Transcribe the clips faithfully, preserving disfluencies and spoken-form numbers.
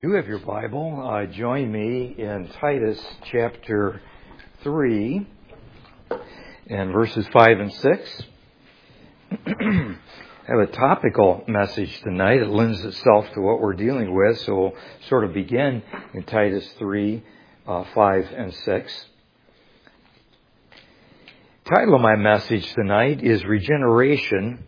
You have your Bible. Uh, join me in Titus chapter three and verses five and six. I have a topical message tonight. It lends itself to what we're dealing with, so we'll sort of begin in Titus three, uh, five and six. The title of my message tonight is Regeneration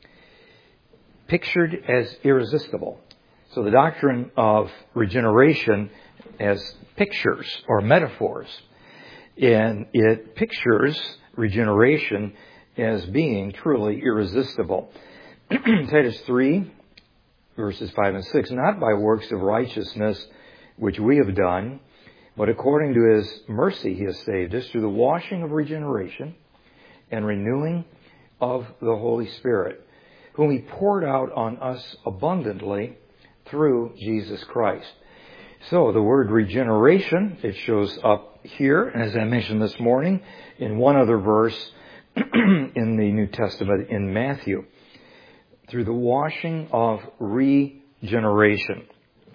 Pictured as Irresistible. So the doctrine of regeneration as pictures or metaphors, and it pictures regeneration as being truly irresistible. Titus three, verses five and six, not by works of righteousness which we have done, but according to His mercy He has saved us through the washing of regeneration and renewing of the Holy Spirit, whom He poured out on us abundantly through Jesus Christ. So the word regeneration, it shows up here, as I mentioned this morning, in one other verse in the New Testament in Matthew, through the washing of regeneration.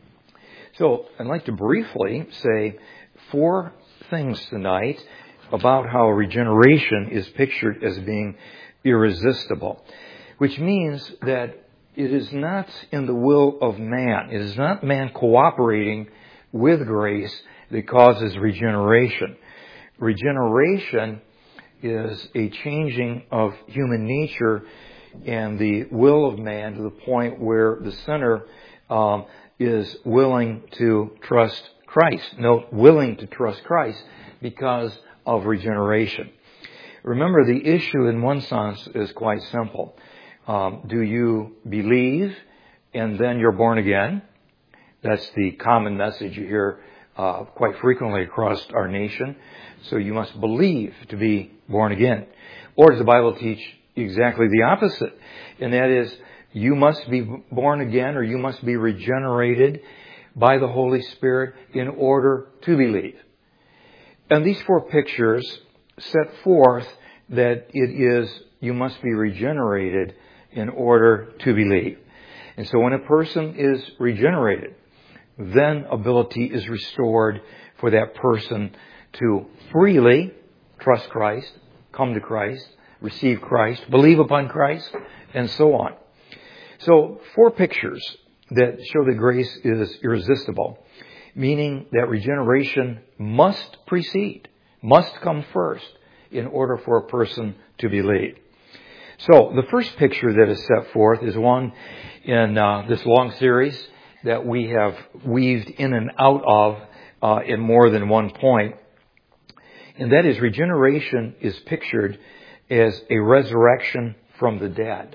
So I'd like to briefly say four things tonight about how regeneration is pictured as being irresistible, which means that it is not in the will of man. It is not man cooperating with grace that causes regeneration. Regeneration is a changing of human nature and the will of man to the point where the sinner um, is willing to trust Christ. Note, willing to trust Christ because of regeneration. Remember, the issue in one sense is quite simple. Um, do you believe and then you're born again? That's the common message you hear uh, quite frequently across our nation. So you must believe to be born again. Or does the Bible teach exactly the opposite? And that is, you must be born again or you must be regenerated by the Holy Spirit in order to believe. And these four pictures set forth that it is, you must be regenerated in order to believe. And so when a person is regenerated, then ability is restored for that person to freely trust Christ, come to Christ, receive Christ, believe upon Christ, and so on. So four pictures that show that grace is irresistible, meaning that regeneration must precede, must come first in order for a person to believe. So the first picture that is set forth is one in uh, this long series that we have weaved in and out of uh, in more than one point. And that is, regeneration is pictured as a resurrection from the dead.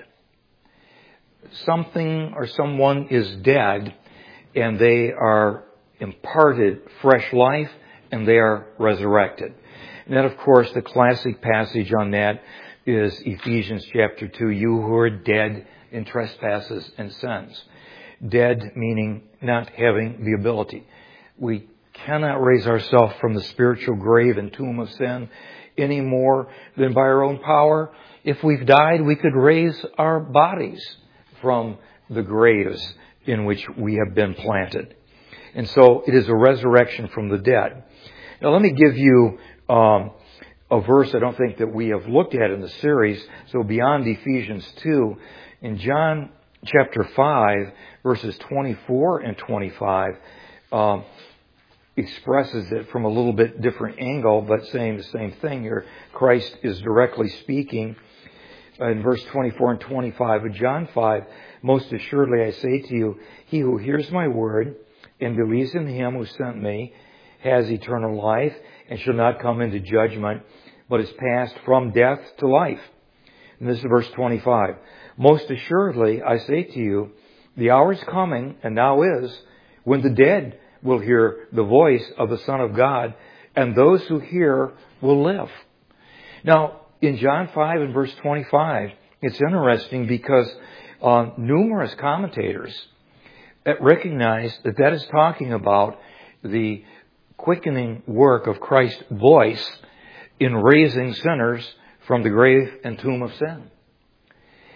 Something or someone is dead and they are imparted fresh life and they are resurrected. And then, of course, the classic passage on that is Ephesians chapter two, you who are dead in trespasses and sins. Dead meaning not having the ability. We cannot raise ourselves from the spiritual grave and tomb of sin any more than by our own power. If we've died, we could raise our bodies from the graves in which we have been planted. And so it is a resurrection from the dead. Now let me give you um, a verse I don't think that we have looked at in the series. So beyond Ephesians two, in John chapter five, verses twenty-four and twenty-five, um, expresses it from a little bit different angle, but saying the same thing here. Christ is directly speaking in verse twenty-four and twenty-five of John five. Most assuredly I say to you, he who hears my word and believes in him who sent me has eternal life and shall not come into judgment, but is passed from death to life. And this is verse twenty-five. Most assuredly I say to you, the hour is coming, and now is, when the dead will hear the voice of the Son of God, and those who hear will live. Now, in John five and verse twenty-five, it's interesting because uh, numerous commentators recognize that that is talking about the quickening work of Christ's voice in raising sinners from the grave and tomb of sin.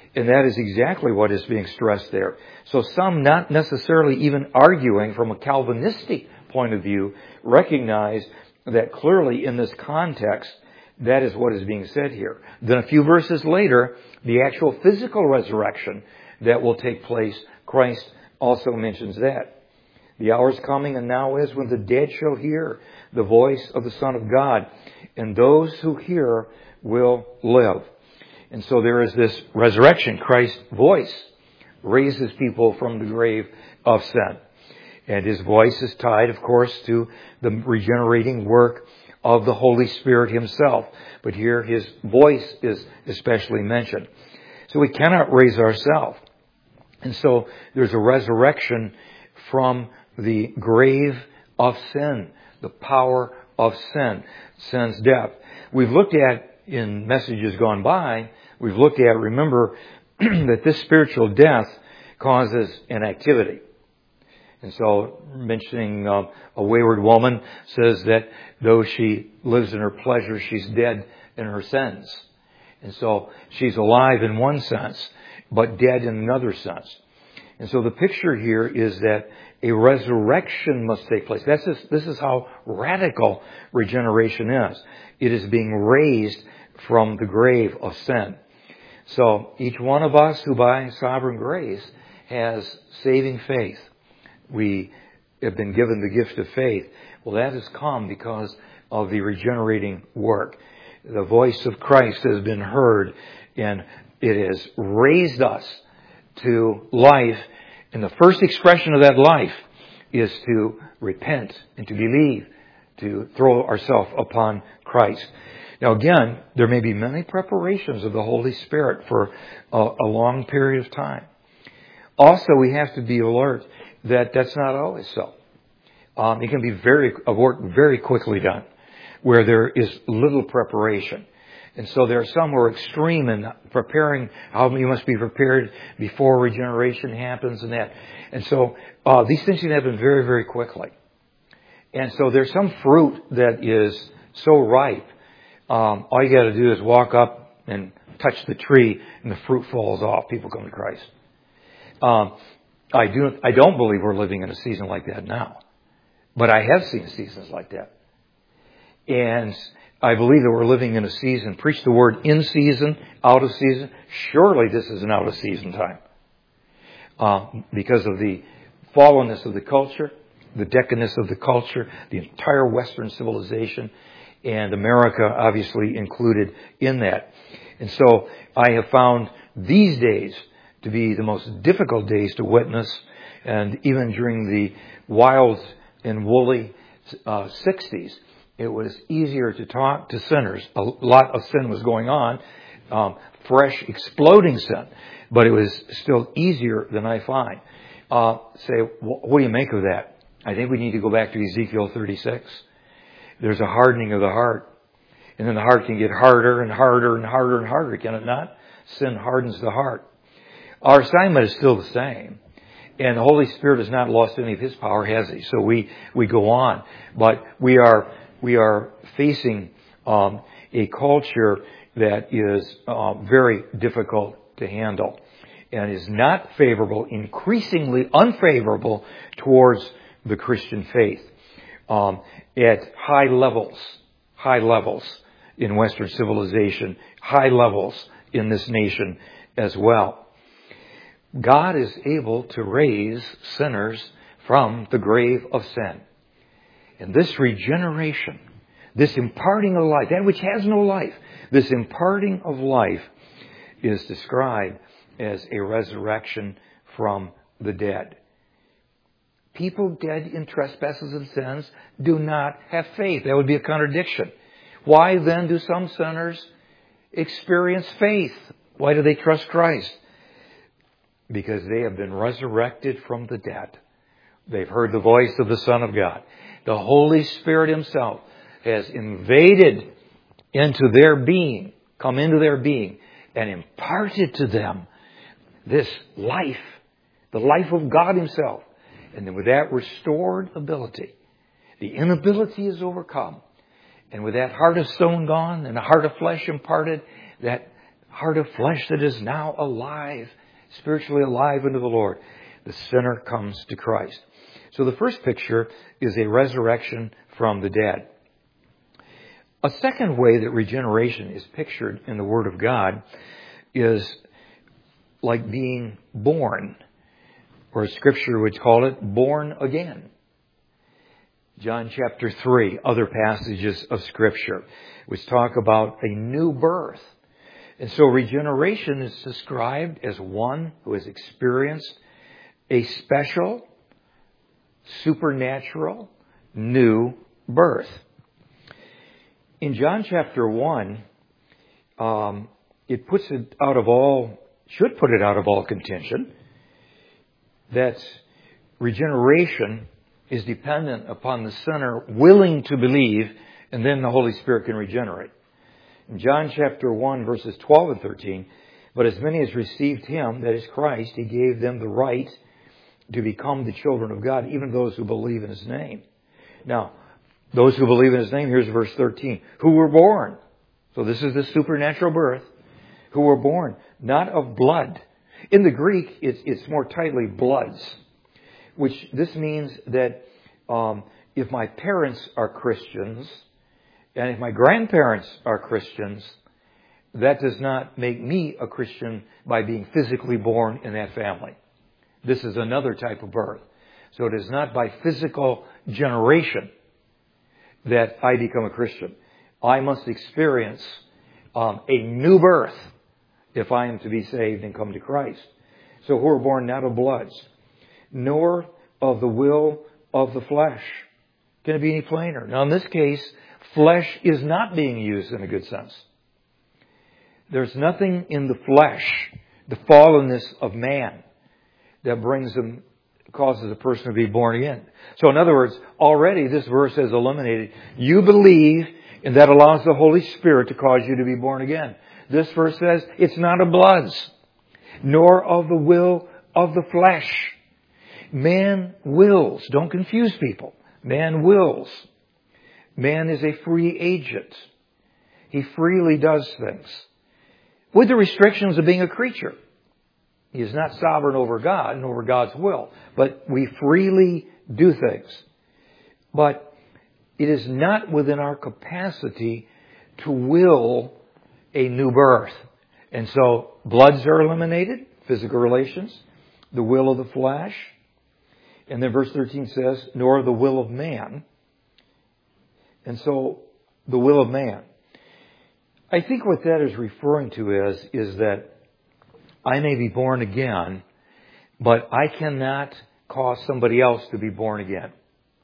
And that is exactly what is being stressed there. So some, not necessarily even arguing from a Calvinistic point of view, recognize that clearly in this context, that is what is being said here. Then a few verses later, the actual physical resurrection that will take place, Christ also mentions that. The hour is coming and now is when the dead shall hear the voice of the Son of God, and those who hear will live. And so there is this resurrection. Christ's voice raises people from the grave of sin. And His voice is tied, of course, to the regenerating work of the Holy Spirit Himself. But here His voice is especially mentioned. So we cannot raise ourselves. And so there's a resurrection from the grave of sin, the power of sin, sin's death. We've looked at, in messages gone by, we've looked at, remember, that this spiritual death causes inactivity. And so, mentioning uh, a wayward woman says that though she lives in her pleasure, she's dead in her sins. And so, she's alive in one sense, but dead in another sense. And so the picture here is that a resurrection must take place. That's just, this is how radical regeneration is. It is being raised from the grave of sin. So each one of us who by sovereign grace has saving faith, we have been given the gift of faith. Well, that has come because of the regenerating work. The voice of Christ has been heard, and it has raised us to life. And the first expression of that life is to repent and to believe, to throw ourselves upon Christ. Now again, there may be many preparations of the Holy Spirit for a, a long period of time. Also, we have to be alert that that's not always so. Um, it can be very a work very quickly done, where there is little preparation. And so there are some who are extreme in preparing, how you must be prepared before regeneration happens and that. And so uh, these things can happen very, very quickly. And so there's some fruit that is so ripe. Um, all you got to do is walk up and touch the tree and the fruit falls off. People come to Christ. Um, I do. I don't believe we're living in a season like that now. But I have seen seasons like that. And I believe that we're living in a season. Preach the word in season, out of season. Surely this is an out of season time. Uh, because of the fallenness of the culture, the decadence of the culture, the entire Western civilization, and America obviously included in that. And so I have found these days to be the most difficult days to witness. And even during the wild and woolly uh, sixties, it was easier to talk to sinners. A lot of sin was going on, um, fresh, exploding sin. But it was still easier than I find. Uh, say, what do you make of that? I think we need to go back to Ezekiel thirty-six. There's a hardening of the heart. And then the heart can get harder and harder and harder and harder, can it not? Sin hardens the heart. Our assignment is still the same. And the Holy Spirit has not lost any of His power, has He? So we, we go on. But we are, we are facing, um, a culture that is, uh, very difficult to handle. And is not favorable, increasingly unfavorable towards the Christian faith. Um, at high levels, high levels in Western civilization, high levels in this nation as well. God is able to raise sinners from the grave of sin. And this regeneration, this imparting of life, that which has no life, this imparting of life is described as a resurrection from the dead. People dead in trespasses and sins do not have faith. That would be a contradiction. Why then do some sinners experience faith? Why do they trust Christ? Because they have been resurrected from the dead. They've heard the voice of the Son of God. The Holy Spirit Himself has invaded into their being, come into their being, and imparted to them this life, the life of God Himself. And then with that restored ability, the inability is overcome. And with that heart of stone gone and a heart of flesh imparted, that heart of flesh that is now alive, spiritually alive unto the Lord. The sinner comes to Christ. So the first picture is a resurrection from the dead. A second way that regeneration is pictured in the Word of God is like being born, or Scripture would call it born again. John chapter three, other passages of Scripture, which talk about a new birth. And so regeneration is described as one who has experienced a special, supernatural, new birth. In John chapter one, um, it puts it out of all, should put it out of all contention, that regeneration is dependent upon the sinner willing to believe, and then the Holy Spirit can regenerate. In John chapter one, verses twelve and thirteen, but as many as received Him, that is Christ, He gave them the right to become the children of God, even those who believe in His name. Now, those who believe in His name, here's verse thirteen, who were born. So this is the supernatural birth. Who were born, not of blood. In the Greek, it's, it's more tightly bloods, which this means that um, if my parents are Christians, and if my grandparents are Christians, that does not make me a Christian by being physically born in that family. This is another type of birth. So it is not by physical generation that I become a Christian. I must experience um, a new birth if I am to be saved and come to Christ. So who are born not of bloods, nor of the will of the flesh. Can it be any plainer? Now in this case, flesh is not being used in a good sense. There's nothing in the flesh, the fallenness of man, that brings them, causes a person to be born again. So in other words, already this verse has eliminated, you believe, and that allows the Holy Spirit to cause you to be born again. This verse says, it's not of bloods, nor of the will of the flesh. Man wills. Don't confuse people. Man wills. Man is a free agent. He freely does things, with the restrictions of being a creature. He is not sovereign over God and over God's will, but we freely do things. But it is not within our capacity to will a new birth. And so bloods are eliminated, physical relations, the will of the flesh. And then verse thirteen says, nor the will of man. And so the will of man. I think what that is referring to is, is that I may be born again, but I cannot cause somebody else to be born again.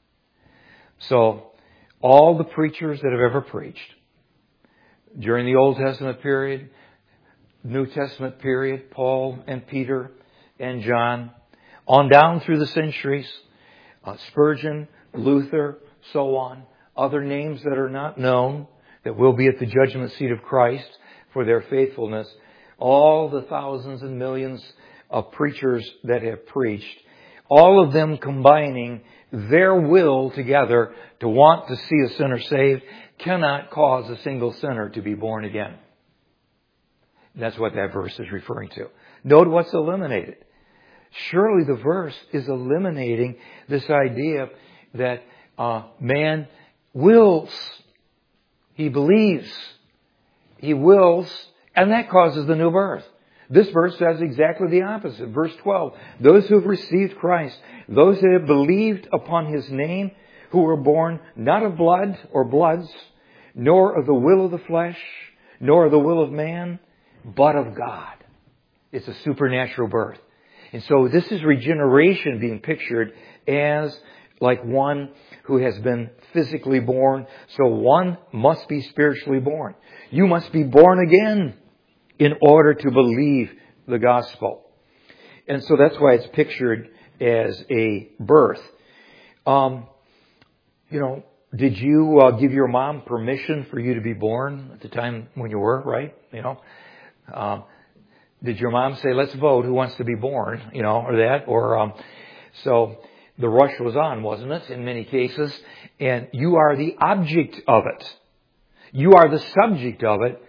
So all the preachers that have ever preached during the Old Testament period, New Testament period, Paul and Peter and John, on down through the centuries, uh, Spurgeon, Luther, so on, other names that are not known, that will be at the judgment seat of Christ for their faithfulness, all the thousands and millions of preachers that have preached, all of them combining their will together to want to see a sinner saved, cannot cause a single sinner to be born again. That's what that verse is referring to. Note what's eliminated. Surely the verse is eliminating this idea that uh, man wills. He believes. He wills, and that causes the new birth. This verse says exactly the opposite. Verse twelve, those who have received Christ, those that have believed upon His name, who were born not of blood or bloods, nor of the will of the flesh, nor of the will of man, but of God. It's a supernatural birth. And so this is regeneration being pictured as like one who has been physically born. So one must be spiritually born. You must be born again in order to believe the gospel. And so that's why it's pictured as a birth. Um, you know, did you uh, give your mom permission for you to be born at the time when you were, right? You know, um, did your mom say, let's vote who wants to be born, you know, or that? Or um, so the rush was on, wasn't it, in many cases? And you are the object of it. You are the subject of it.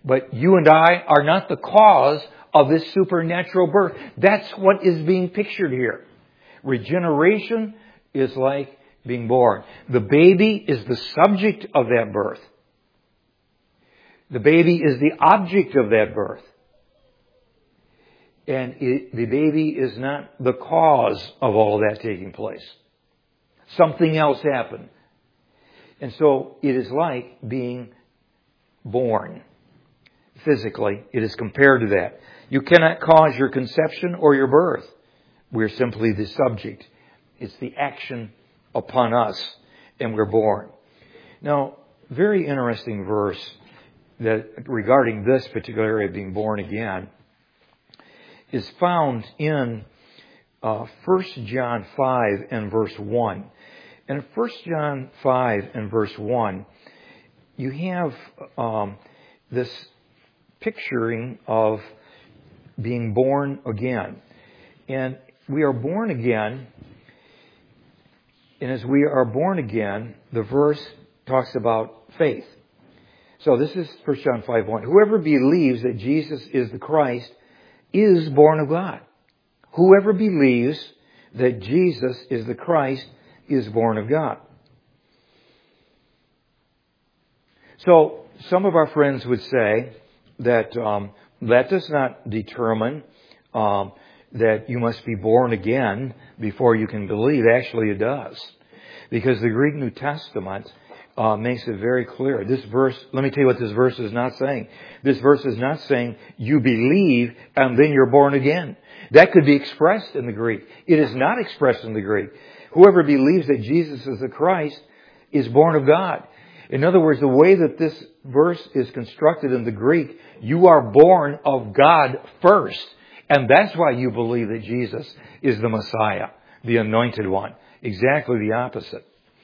But you and I are not the cause of this supernatural birth. That's what is being pictured here. Regeneration is like being born. The baby is the subject of that birth. The baby is the object of that birth. And it, the baby is not the cause of all that taking place. Something else happened. And so it is like being born. Physically, it is compared to that. You cannot cause your conception or your birth. We're simply the subject. It's the action upon us, and we're born. Now, very interesting verse that regarding this particular area of being born again is found in uh, First John five and verse one. And in First John five and verse one, you have um, this picturing of being born again. And we are born again, and as we are born again, the verse talks about faith. So this is First John five one. Whoever believes that Jesus is the Christ is born of God. Whoever believes that Jesus is the Christ is born of God. So some of our friends would say that um, that does not determine um, that you must be born again before you can believe. Actually, it does. Because the Greek New Testament uh, makes it very clear. This verse, let me tell you what this verse is not saying. This verse is not saying you believe and then you're born again. That could be expressed in the Greek. It is not expressed in the Greek. Whoever believes that Jesus is the Christ is born of God. In other words, the way that this verse is constructed in the Greek, you are born of God first. And that's why you believe that Jesus is the Messiah, the Anointed One. Exactly the opposite.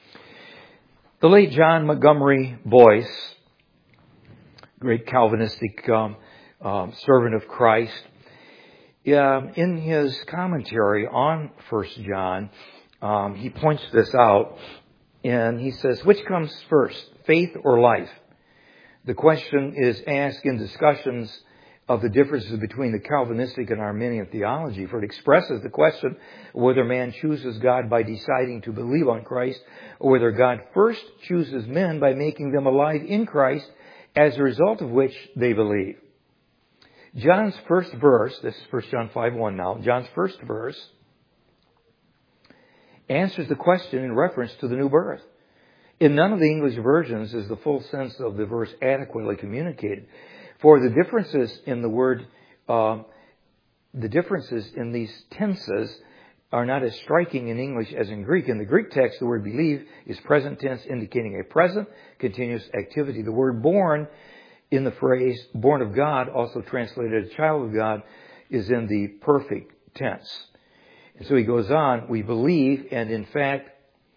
The late John Montgomery Boyce, great Calvinistic um, um, servant of Christ, uh, in his commentary on First John, um, he points this out, and he says, which comes first, faith or life? The question is asked in discussions of the differences between the Calvinistic and Arminian theology, for it expresses the question whether man chooses God by deciding to believe on Christ, or whether God first chooses men by making them alive in Christ, as a result of which they believe. John's first verse, this is First John five one now, John's first verse answers the question in reference to the new birth. In none of the English versions is the full sense of the verse adequately communicated. For the differences in the word, uh, the differences in these tenses are not as striking in English as in Greek. In the Greek text, the word believe is present tense, indicating a present continuous activity. The word born in the phrase born of God, also translated as child of God, is in the perfect tense. And so he goes on, we believe and in fact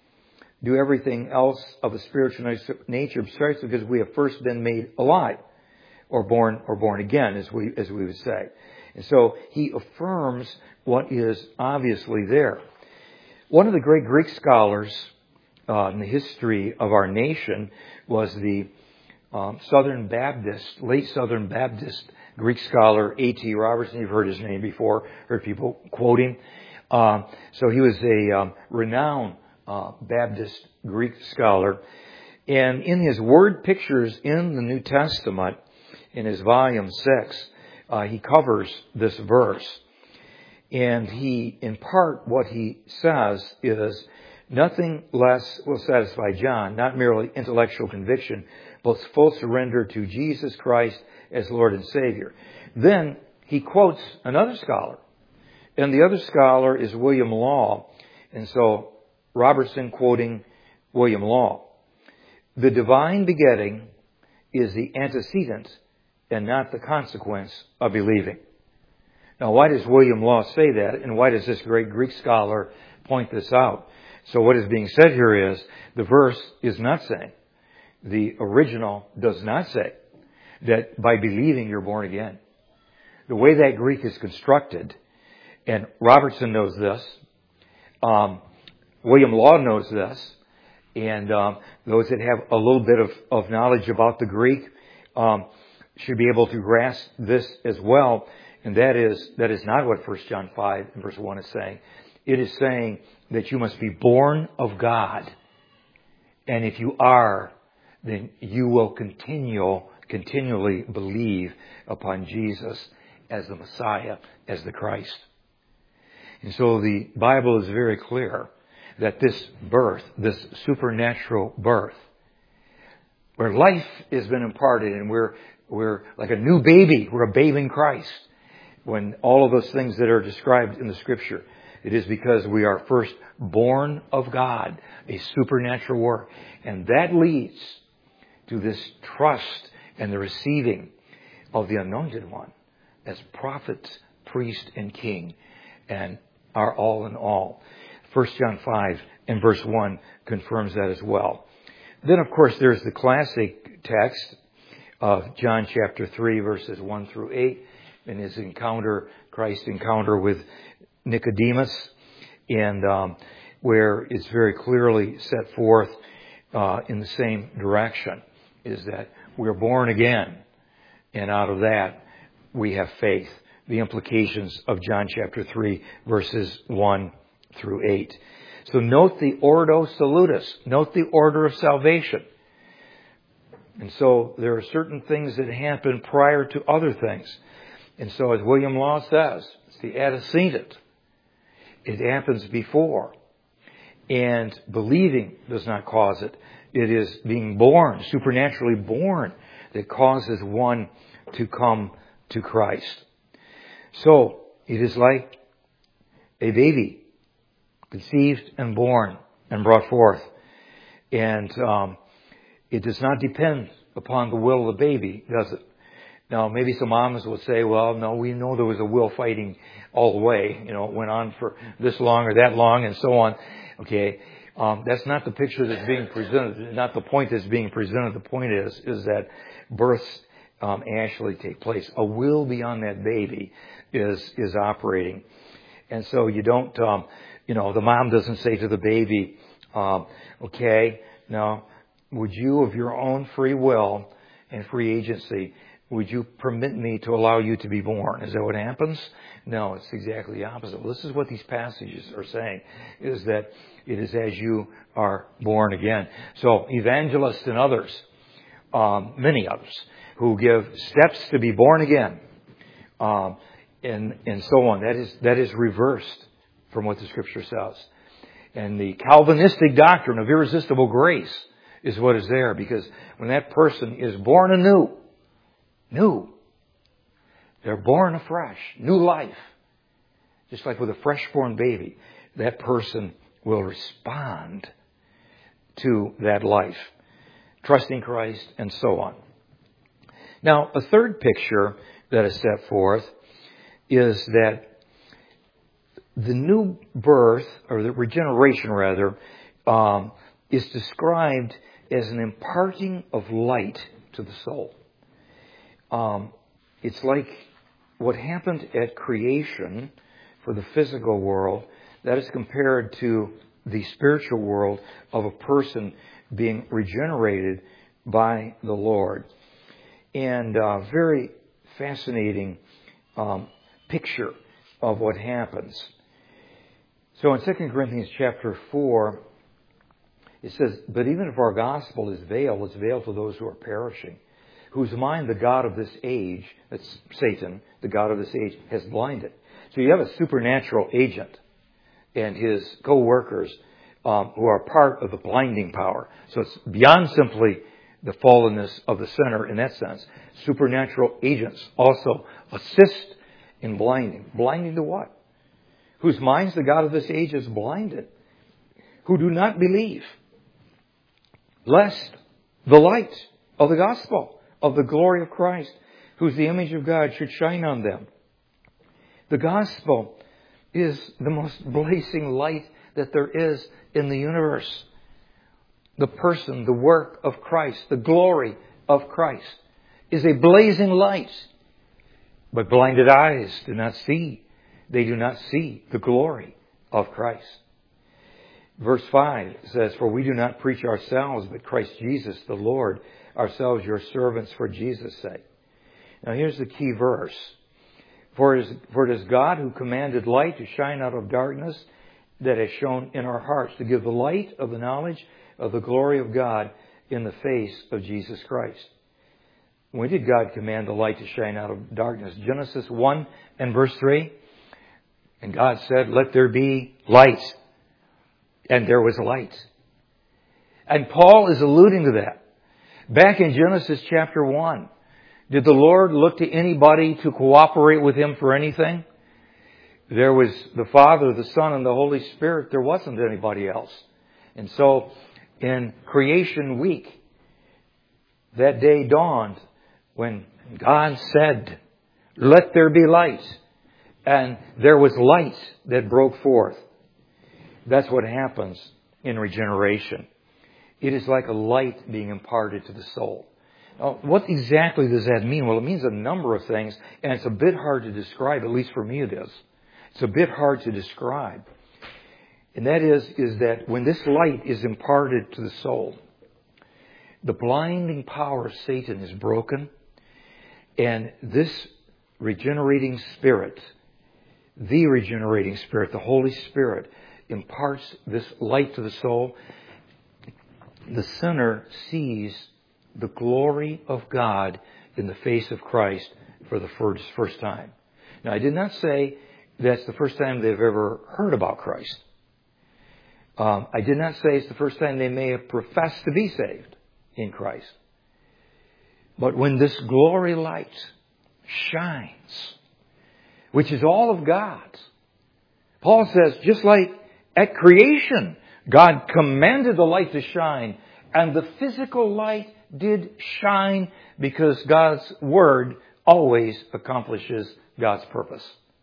do everything else of a spiritual nature precisely because we have first been made alive. Or born, or born again, as we as we would say. And so he affirms what is obviously there. One of the great Greek scholars uh, in the history of our nation was the um, Southern Baptist, late Southern Baptist Greek scholar A T Robertson. You've heard his name before, heard people quote him. Uh, so he was a um, renowned uh, Baptist Greek scholar. And in his word pictures in the New Testament, in his volume six, uh, he covers this verse. And he, in part, what he says is, nothing less will satisfy John, not merely intellectual conviction, but full surrender to Jesus Christ as Lord and Savior. Then he quotes another scholar. And the other scholar is William Law. And so Robertson quoting William Law. The divine begetting is the antecedent and not the consequence of believing. Now, why does William Law say that? And why does this great Greek scholar point this out? So what is being said here is, the verse is not saying, the original does not say, that by believing you're born again. The way that Greek is constructed, and Robertson knows this, um, William Law knows this, and um, those that have a little bit of, of knowledge about the Greek, um, should be able to grasp this as well. And that is, that is not what First John five and verse one is saying. It is saying that you must be born of God. And if you are, then you will continue, continually believe upon Jesus as the Messiah, as the Christ. And so the Bible is very clear that this birth, this supernatural birth, where life has been imparted and we're, we're like a new baby, we're a babe in Christ. When all of those things that are described in the Scripture, it is because we are first born of God, a supernatural work. And that leads to this trust and the receiving of the Anointed One as prophet, priest, and king, and our all in all. First John five and verse one confirms that as well. Then, of course, there's the classic text of John chapter three, verses one through eight, in his encounter, Christ's encounter with Nicodemus, and um, where it's very clearly set forth uh, in the same direction, is that we're born again, and out of that we have faith. The implications of John chapter three, verses one through eight. So note the Ordo Salutis. Note the order of salvation. And so there are certain things that happen prior to other things. And so as William Law says, it's the antecedent. It happens before. And believing does not cause it. It is being born, supernaturally born, that causes one to come to Christ. So it is like a baby conceived and born and brought forth. And um, it does not depend upon the will of the baby, does it? Now, maybe some moms will say, well, no, we know there was a will fighting all the way. You know, it went on for this long or that long and so on. Okay. Um, that's not the picture that's being presented, not the point that's being presented. The point is, is that births um, actually take place. A will beyond that baby is, is operating. And so you don't, um, you know, the mom doesn't say to the baby, um, okay, now, would you of your own free will and free agency, would you permit me to allow you to be born? Is that what happens? No, it's exactly the opposite. Well, this is what these passages are saying, is that it is as you are born again. So evangelists and others, um, many others, who give steps to be born again, um, and, and so on, that is, that is reversed from what the Scripture says. And the Calvinistic doctrine of irresistible grace is what is there, because when that person is born anew, new, they're born afresh, new life. Just like with a fresh-born baby, that person will respond to that life, trusting Christ and so on. Now, a third picture that is set forth is that the new birth, or the regeneration rather, um, is described as an imparting of light to the soul. Um, it's like what happened at creation for the physical world, that is compared to the spiritual world of a person being regenerated by the Lord. And uh, very fascinating um, picture of what happens. So in Second Corinthians chapter four, it says, but even if our gospel is veiled, it's veiled to those who are perishing, whose mind the God of this age, that's Satan, the God of this age, has blinded. So you have a supernatural agent and his co-workers um, who are part of the blinding power. So it's beyond simply the fallenness of the sinner in that sense. Supernatural agents also assist in blinding. Blinding to what? Whose minds the God of this age has blinded, who do not believe, lest the light of the gospel of the glory of Christ, who's the image of God, should shine on them. The gospel is the most blazing light that there is in the universe. The person, the work of Christ, the glory of Christ is a blazing light. But blinded eyes do not see. They do not see the glory of Christ. Verse five says, for we do not preach ourselves, but Christ Jesus the Lord, ourselves your servants for Jesus' sake. Now here's the key verse. For it, is, for it is God who commanded light to shine out of darkness, that has shone in our hearts to give the light of the knowledge of the glory of God in the face of Jesus Christ. When did God command the light to shine out of darkness? Genesis one and verse three. And God said, let there be light. And there was light. And Paul is alluding to that. Back in Genesis chapter one, did the Lord look to anybody to cooperate with Him for anything? There was the Father, the Son, and the Holy Spirit. There wasn't anybody else. And so, in creation week, that day dawned when God said, let there be light. And there was light that broke forth. That's what happens in regeneration. It is like a light being imparted to the soul. Now, what exactly does that mean? Well, it means a number of things, and it's a bit hard to describe, at least for me it is. It's a bit hard to describe. And that is, is that when this light is imparted to the soul, the blinding power of Satan is broken, and this regenerating Spirit, the regenerating Spirit, the Holy Spirit, imparts this light to the soul. The sinner sees the glory of God in the face of Christ for the first, first time. Now, I did not say that's the first time they've ever heard about Christ. Um, I did not say it's the first time they may have professed to be saved in Christ. But when this glory light shines, which is all of God's, Paul says, just like at creation, God commanded the light to shine, and the physical light did shine because God's Word always accomplishes God's purpose.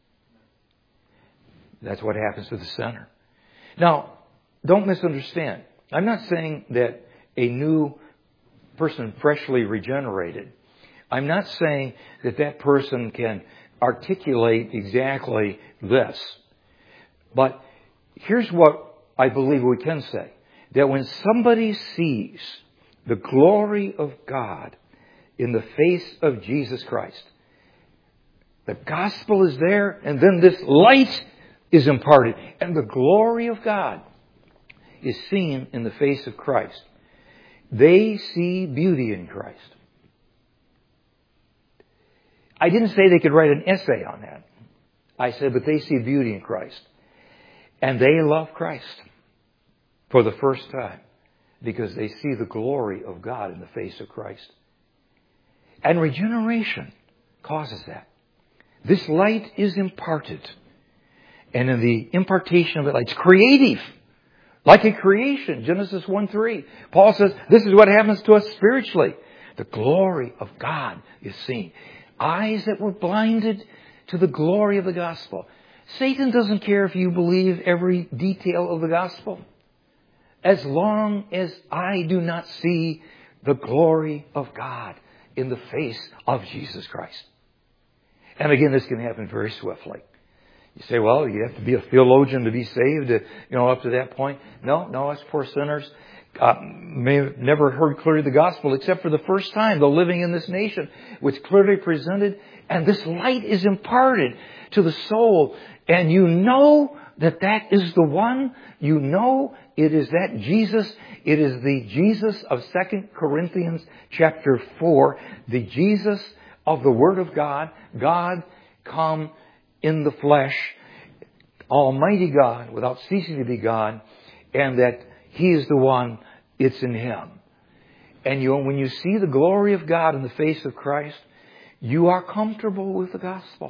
That's what happens to the sinner. Now, don't misunderstand. I'm not saying that a new person freshly regenerated, I'm not saying that that person can articulate exactly this. But here's what I believe we can say. That when somebody sees the glory of God in the face of Jesus Christ, the gospel is there, and then this light is imparted, and the glory of God is seen in the face of Christ. They see beauty in Christ. I didn't say they could write an essay on that. I said, but they see beauty in Christ. And they love Christ for the first time because they see the glory of God in the face of Christ. And regeneration causes that. This light is imparted. And in the impartation of it, it's creative. Like a creation, Genesis one three. Paul says, this is what happens to us spiritually. The glory of God is seen. Eyes that were blinded to the glory of the gospel. Satan doesn't care if you believe every detail of the gospel, as long as I do not see the glory of God in the face of Jesus Christ. And again, this can happen very swiftly. You say, well, you have to be a theologian to be saved, you know, up to that point. No, no, us poor sinners uh, may have never heard clearly the gospel except for the first time, though living in this nation, which clearly presented, and this light is imparted to the soul. And you know that that is the one. You know it is that Jesus. It is the Jesus of Second Corinthians chapter four, the Jesus of the Word of God, God come in the flesh, Almighty God, without ceasing to be God, and that He is the one, it's in Him. And you, when you see the glory of God in the face of Christ, you are comfortable with the gospel.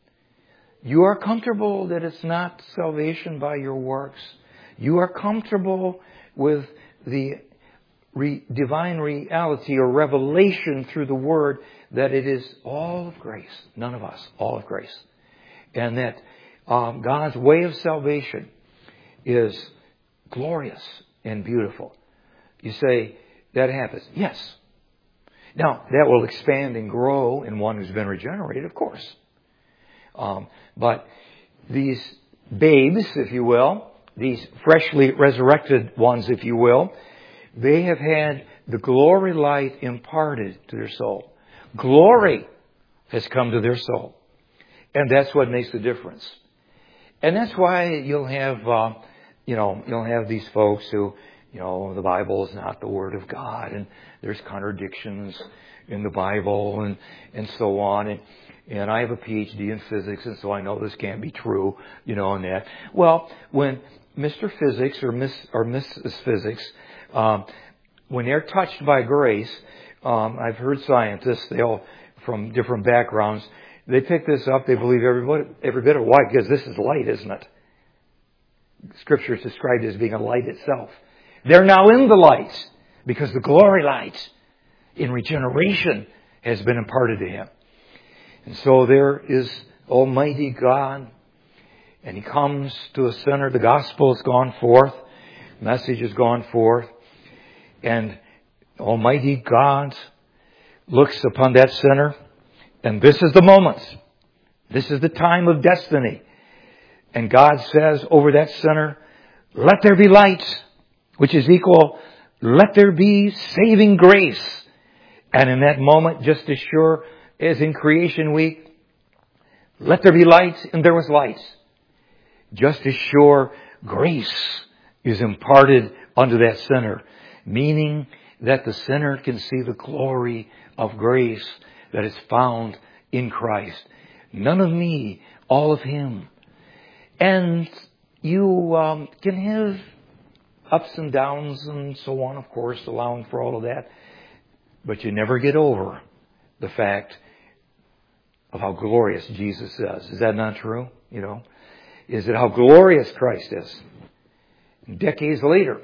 You are comfortable that it's not salvation by your works. You are comfortable with the re- divine reality or revelation through the Word that it is all of grace. None of us, all of grace. And that um, God's way of salvation is glorious and beautiful. You say, that happens. Yes. Now, that will expand and grow in one who's been regenerated, of course. Um, but these babes, if you will, these freshly resurrected ones, if you will, they have had the glory light imparted to their soul. Glory has come to their soul. And that's what makes the difference. And that's why you'll have, uh, you know, you'll have these folks who, you know, the Bible is not the Word of God, and there's contradictions in the Bible, and, and so on. And, and I have a P H D in physics, and so I know this can't be true, you know, and that. Well, when Mister Physics or Miss or Missus Physics, um, when they're touched by grace, um, I've heard scientists, they all from different backgrounds, they pick this up, they believe every bit, every bit of it. Why? Because this is light, isn't it? Scripture is described as being a light itself. They're now in the light because the glory light in regeneration has been imparted to him. And so there is Almighty God, and He comes to a sinner. The gospel has gone forth. The message has gone forth. And Almighty God looks upon that sinner, and this is the moment. This is the time of destiny. And God says over that sinner, let there be light, which is equal, let there be saving grace. And in that moment, just as sure as in creation week, let there be light, and there was light. Just as sure, grace is imparted unto that sinner, meaning that the sinner can see the glory of grace that is found in Christ. None of me, all of Him. And you um, can have ups and downs and so on, of course, allowing for all of that. But you never get over the fact of how glorious Jesus is. Is that not true? You know, is it how glorious Christ is? And decades later,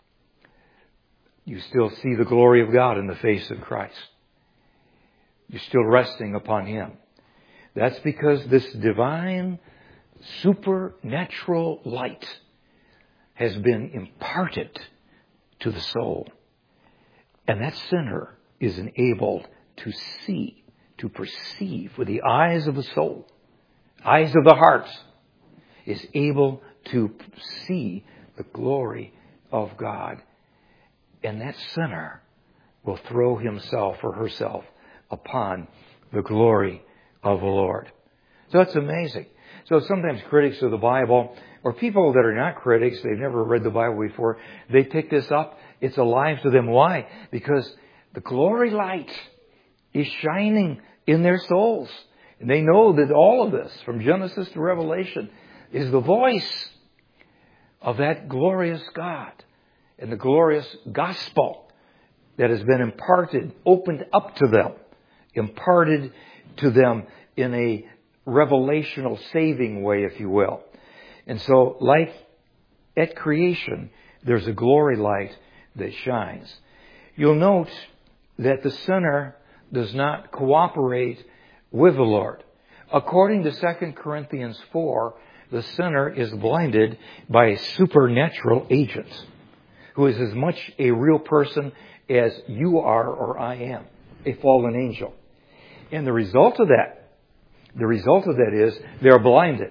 you still see the glory of God in the face of Christ. You're still resting upon Him. That's because this divine, supernatural light has been imparted to the soul. And that sinner is enabled to see, to perceive with the eyes of the soul, eyes of the heart, is able to see the glory of God. And that sinner will throw himself or herself upon the glory of the Lord. So it's amazing. So sometimes critics of the Bible, or people that are not critics, they've never read the Bible before, they pick this up. It's alive to them. Why? Because the glory light is shining in their souls. And they know that all of this, from Genesis to Revelation, is the voice of that glorious God and the glorious gospel that has been imparted, opened up to them, imparted to them in a revelational saving way, if you will. And so, like at creation, there's a glory light that shines. You'll note that the sinner does not cooperate with the Lord. According to Second Corinthians four, the sinner is blinded by a supernatural agent who is as much a real person as you are or I am, a fallen angel. And the result of that, the result of that is they're blinded.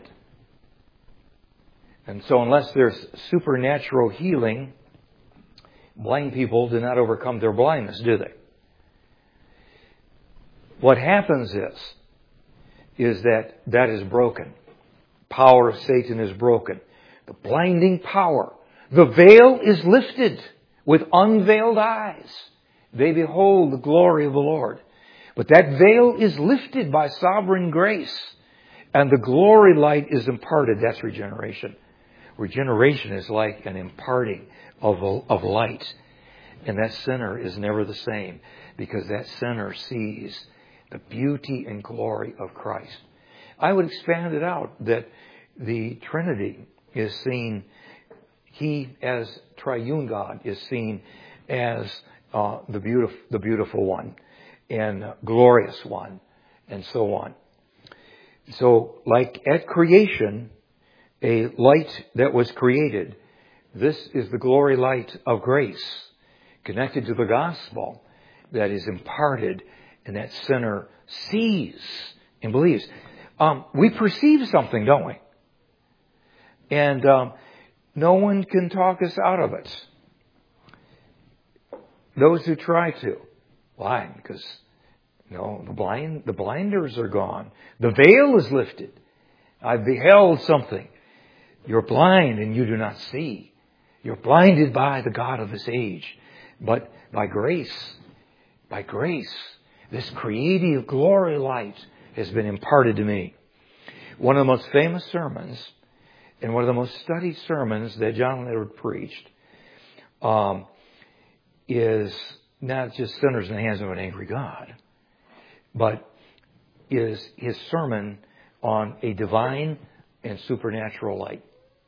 And so unless there's supernatural healing, blind people do not overcome their blindness, do they? What happens is, is that that is broken. Power of Satan is broken. The blinding power. The veil is lifted with unveiled eyes. They behold the glory of the Lord. But that veil is lifted by sovereign grace. And the glory light is imparted. That's regeneration. Regeneration is like an imparting of, of light. And that sinner is never the same, because that sinner sees the beauty and glory of Christ. I would expand it out that the Trinity is seen, He as triune God is seen as uh, the beautiful, the beautiful one and glorious one, and so on. So, like at creation, a light that was created, this is the glory light of grace, connected to the gospel that is imparted, and that sinner sees and believes. Um, we perceive something, don't we? And um, no one can talk us out of it. Those who try to. Why? Because No, the blind, the blinders are gone. The veil is lifted. I beheld something. You're blind and you do not see. You're blinded by the God of this age. But by grace, by grace, this creative glory light has been imparted to me. One of the most famous sermons and one of the most studied sermons that John Edward preached um, is not just sinners in the hands of an angry God, but is his sermon on a divine and supernatural light.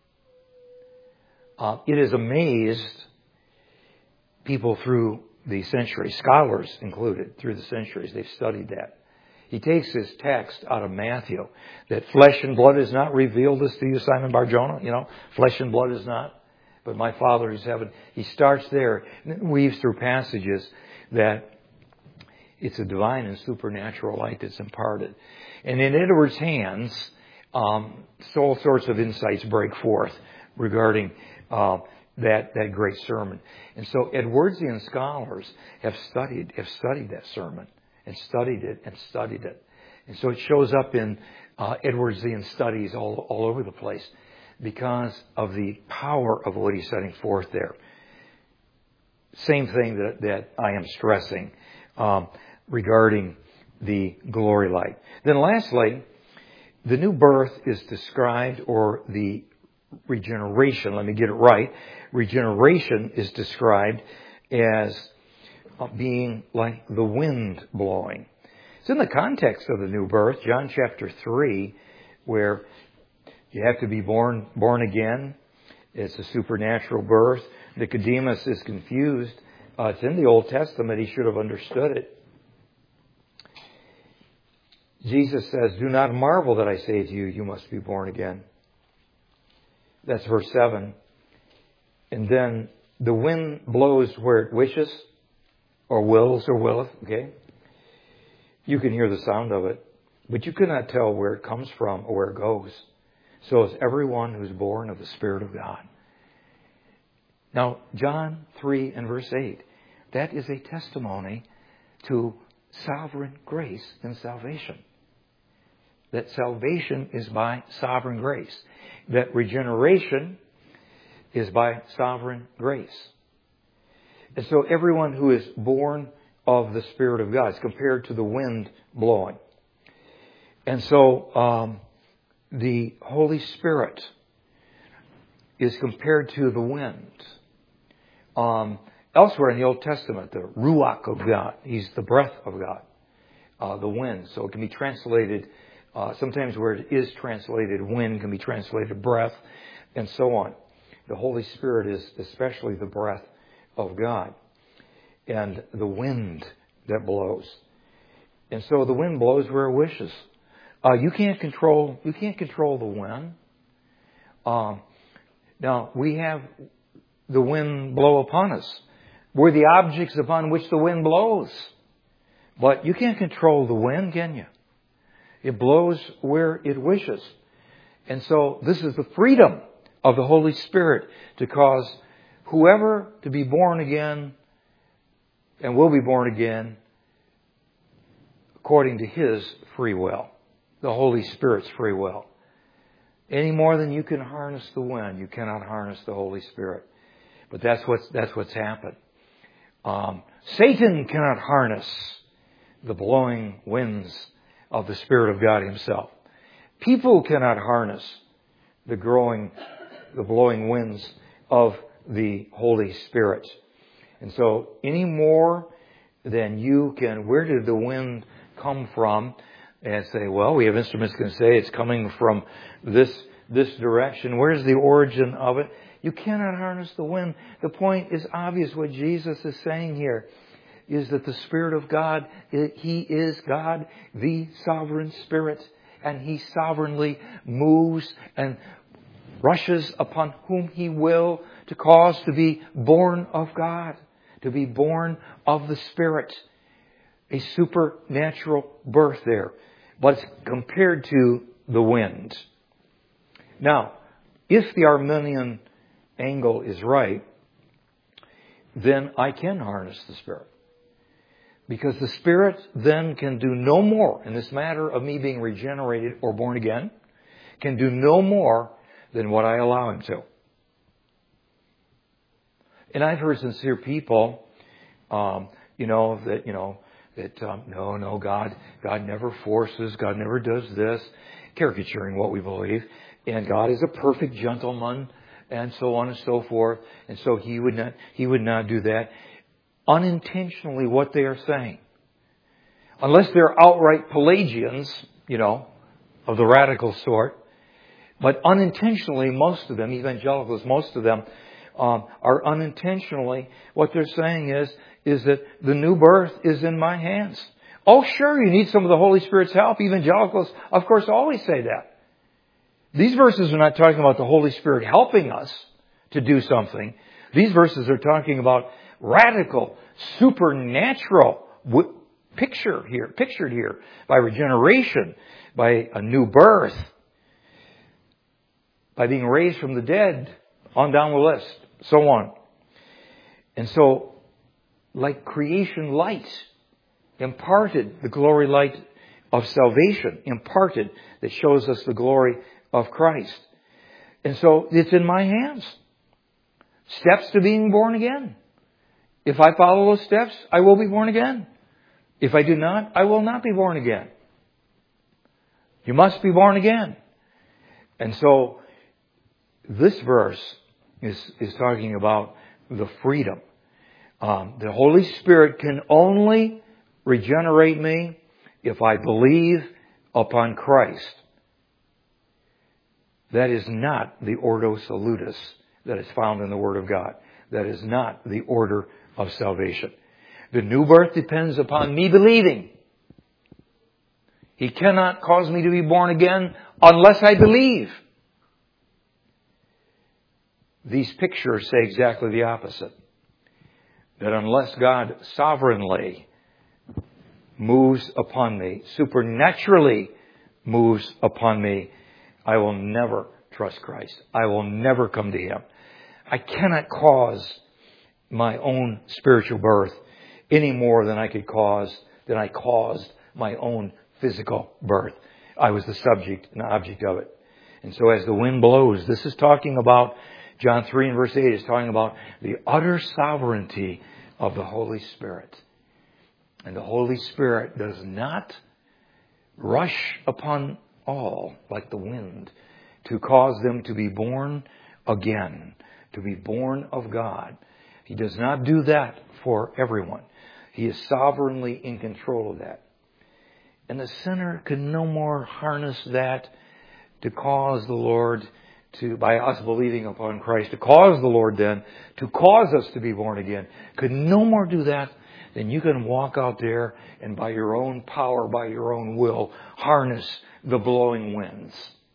Uh, it has amazed people through the centuries, scholars included, through the centuries. They've studied that. He takes his text out of Matthew, that flesh and blood has not revealed this to you, Simon Bar-Jonah. You know, flesh and blood is not, but my Father who's heaven. He starts there and weaves through passages that it's a divine and supernatural light that's imparted. And in Edward's hands, um, so all sorts of insights break forth regarding uh, that that great sermon. And so Edwardian scholars have studied have studied that sermon and studied it and studied it. And so it shows up in uh, Edwardian studies all all over the place because of the power of what he's setting forth there. Same thing that that I am stressing um, regarding the glory light. Then lastly, the new birth is described, or the regeneration, let me get it right. Regeneration is described as being like the wind blowing. It's in the context of the new birth, John chapter three, where you have to be born born again. It's a supernatural birth. Nicodemus is confused. Uh, it's in the Old Testament. He should have understood it. Jesus says, "Do not marvel that I say to you, you must be born again." That's verse seven. And then the wind blows where it wishes, or wills or willeth, okay? You can hear the sound of it, but you cannot tell where it comes from or where it goes. So is everyone who's born of the Spirit of God. Now, John three and verse eight, that is a testimony to sovereign grace in salvation. That salvation is by sovereign grace. That regeneration is by sovereign grace. And so everyone who is born of the Spirit of God is compared to the wind blowing. And so um, the Holy Spirit is compared to the wind. Um, elsewhere in the Old Testament, the Ruach of God, He's the breath of God, uh, the wind. So it can be translated, uh, sometimes where it is translated wind can be translated breath, and so on. The Holy Spirit is especially the breath of God and the wind that blows. And so the wind blows where it wishes. Uh, you can't control, you can't control the wind. Um, now, we have the wind blow upon us. We're the objects upon which the wind blows. But you can't control the wind, can you? It blows where it wishes. And so this is the freedom of the Holy Spirit to cause whoever to be born again and will be born again according to His free will, the Holy Spirit's free will. Any more than you can harness the wind, you cannot harness the Holy Spirit. But that's what's, that's what's happened. Um, Satan cannot harness the blowing winds of the Spirit of God Himself. People cannot harness the growing, the blowing winds of the Holy Spirit. And so, any more than you can, where did the wind come from? And say, well, we have instruments that can say it's coming from this, this direction. Where's the origin of it? You cannot harness the wind. The point is obvious. What Jesus is saying here is that the Spirit of God, He is God, the sovereign Spirit, and He sovereignly moves and rushes upon whom He will to cause to be born of God, to be born of the Spirit. A supernatural birth there. But it's compared to the wind. Now, if the Arminian angle is right, then I can harness the Spirit. Because the Spirit then can do no more in this matter of me being regenerated or born again, can do no more than what I allow Him to. And I've heard sincere people, um, you know, that, you know, that, um, no, no, God, God never forces, God never does this, caricaturing what we believe. And God is a perfect gentleman, and so on and so forth. And so He would not, He would not do that. Unintentionally, what they are saying, unless they're outright Pelagians, you know, of the radical sort, but unintentionally, most of them, evangelicals, most of them, um, are unintentionally, what they're saying is, is that the new birth is in my hands. Oh, sure, you need some of the Holy Spirit's help. Evangelicals, of course, always say that. These verses are not talking about the Holy Spirit helping us to do something. These verses are talking about radical, supernatural w- picture here, pictured here by regeneration, by a new birth, by being raised from the dead, on down the list, so on. And so, like creation light, imparted, the glory light of salvation, imparted, that shows us the glory of Christ. And so, it's in my hands. Steps to being born again. If I follow those steps, I will be born again. If I do not, I will not be born again. You must be born again. And so, this verse is, is talking about the freedom. Um, the Holy Spirit can only regenerate me if I believe upon Christ. That is not the Ordo Salutis that is found in the Word of God. That is not the order of salvation. The new birth depends upon me believing. He cannot cause me to be born again unless I believe. These pictures say exactly the opposite. That unless God sovereignly moves upon me, supernaturally moves upon me, I will never trust Christ. I will never come to Him. I cannot cause my own spiritual birth any more than I could cause, than I caused my own physical birth. I was the subject and object of it. And so as the wind blows, this is talking about, John three and verse eight is talking about the utter sovereignty of the Holy Spirit. And the Holy Spirit does not rush upon all like the wind to cause them to be born again, to be born of God. He does not do that for everyone. He is sovereignly in control of that. And the sinner can no more harness that to cause the Lord to, by us believing upon Christ, to cause the Lord then to cause us to be born again. Could no more do that than you can walk out there and by your own power, by your own will, harness the blowing winds.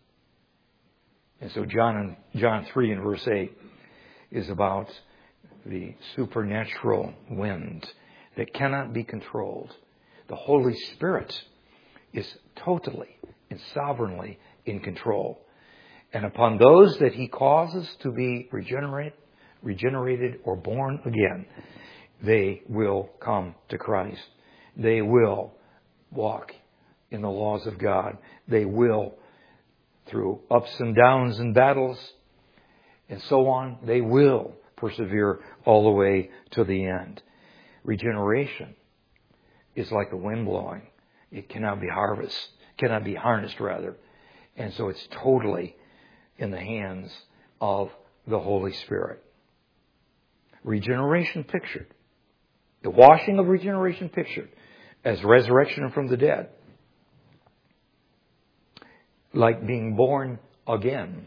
And so John, John three and verse eight is about the supernatural wind that cannot be controlled. The Holy Spirit is totally and sovereignly in control. And upon those that He causes to be regenerate, regenerated or born again, they will come to Christ. They will walk in the laws of God. They will, through ups and downs and battles and so on, they will persevere all the way to the end. Regeneration is like the wind blowing. It cannot be harvested, cannot be harnessed rather. And so it's totally in the hands of the Holy Spirit. Regeneration pictured. The washing of regeneration pictured as resurrection from the dead. Like being born again.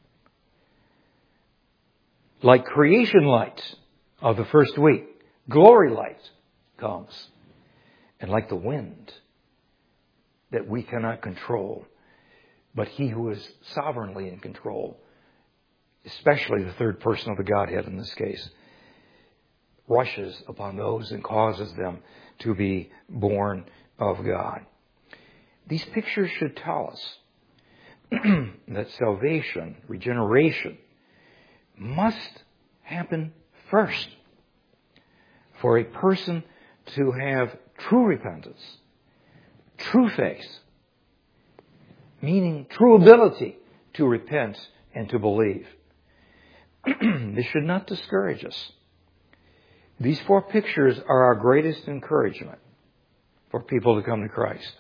Like creation light of the first week. Glory light comes. And like the wind that we cannot control, but He who is sovereignly in control, especially the third person of the Godhead in this case, rushes upon those and causes them to be born of God. These pictures should tell us that salvation, regeneration, must happen first. For a person to have true repentance, true faith, meaning true ability to repent and to believe. This should not discourage us. These four pictures are our greatest encouragement for people to come to Christ.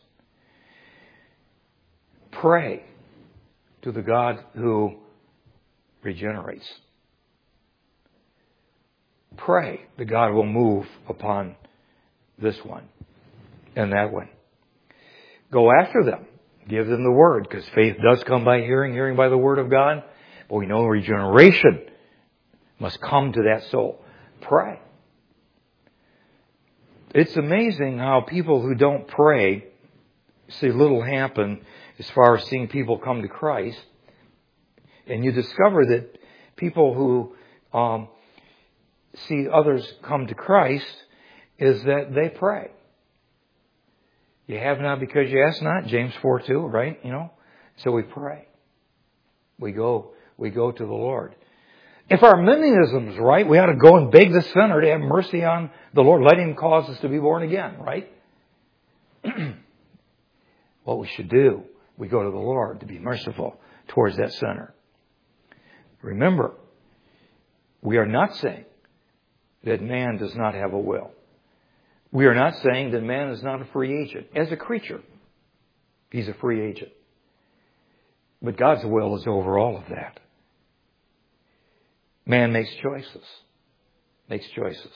Pray to the God who regenerates. Pray that God will move upon this one and that one. Go after them. Give them the Word, because faith does come by hearing, hearing by the Word of God. But we know regeneration must come to that soul. Pray. It's amazing how people who don't pray see little happen as far as seeing people come to Christ. And you discover that people who um, see others come to Christ is that they pray. You have not because you ask not, James four two, right? You know, so we pray. We go, we go to the Lord. If our Arminianism's right, we ought to go and beg the sinner to have mercy on the Lord. Let Him cause us to be born again, right? What we should do, we go to the Lord to be merciful towards that sinner. Remember, we are not saying that man does not have a will. We are not saying that man is not a free agent. As a creature, he's a free agent. But God's will is over all of that. Man makes choices. Makes choices.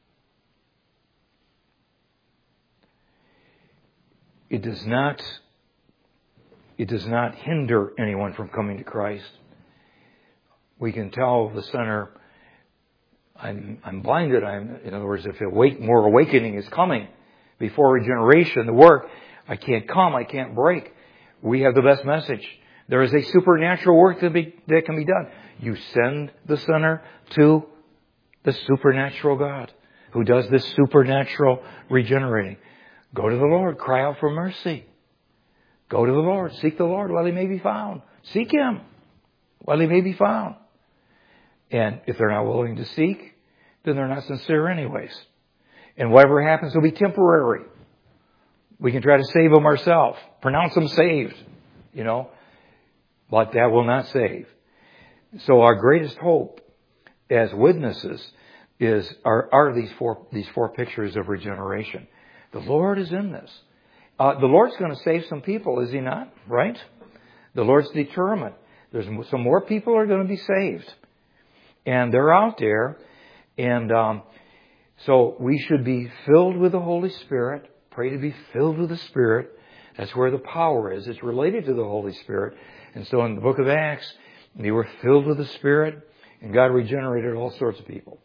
It does not, it does not hinder anyone from coming to Christ. We can tell the sinner, I'm, I'm blinded. I'm, in other words, if awake, more awakening is coming before regeneration, the work, I can't come, I can't break. We have the best message. There is a supernatural work that, be, that can be done. You send the sinner to the supernatural God who does this supernatural regenerating. Go to the Lord. Cry out for mercy. Go to the Lord. Seek the Lord while He may be found. Seek Him while He may be found. And if they're not willing to seek, then they're not sincere anyways. And whatever happens will be temporary. We can try to save them ourselves. Pronounce them saved. You know. But that will not save. So our greatest hope as witnesses is are, are these four these four pictures of regeneration. The Lord is in this. Uh, the Lord's going to save some people, is He not? Right? The Lord's determined. There's some more people are going to be saved. And they're out there. And um, so we should be filled with the Holy Spirit. Pray to be filled with the Spirit. That's where the power is. It's related to the Holy Spirit. And so in the book of Acts, they were filled with the Spirit, and God regenerated all sorts of people.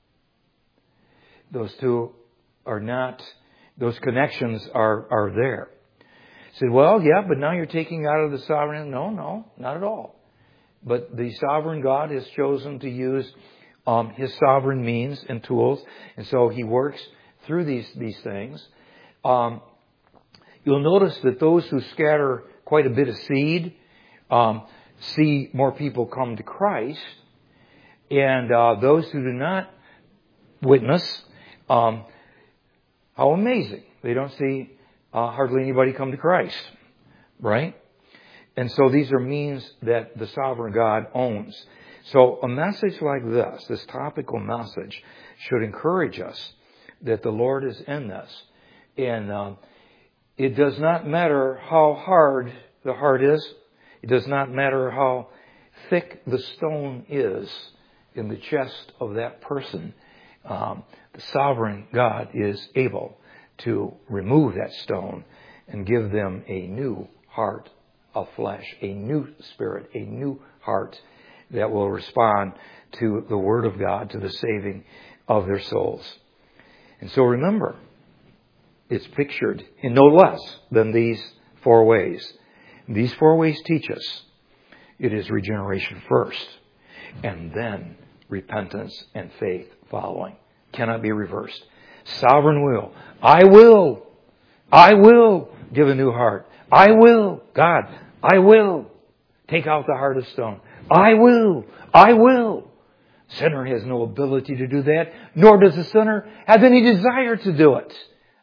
Those two are not, those connections are, are there. You say, well, yeah, but now you're taking out of the sovereign. No, no, not at all. But the sovereign God has chosen to use um, His sovereign means and tools, and so He works through these, these things. Um, you'll notice that those who scatter quite a bit of seed, Um, see more people come to Christ, and uh, those who do not witness, um, how amazing. They don't see uh, hardly anybody come to Christ, right? And so these are means that the sovereign God owns. So a message like this, this topical message, should encourage us that the Lord is in this. And um, it does not matter how hard the heart is. It does not matter how thick the stone is in the chest of that person. Um, the sovereign God is able to remove that stone and give them a new heart of flesh, a new spirit, a new heart that will respond to the Word of God, to the saving of their souls. And so remember, it's pictured in no less than these four ways. These four ways teach us it is regeneration first, and then repentance and faith following. Cannot be reversed. Sovereign will. I will. I will give a new heart. I will. God, I will take out the heart of stone. I will. I will. Sinner has no ability to do that, nor does the sinner have any desire to do it.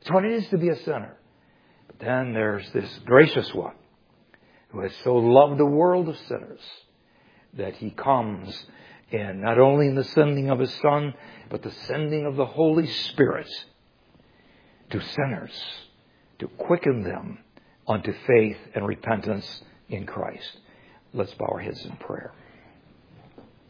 That's what it is to be a sinner. But then there's this gracious one who has so loved the world of sinners that he comes in not only in the sending of his Son, but the sending of the Holy Spirit to sinners, to quicken them unto faith and repentance in Christ. Let's bow our heads in prayer.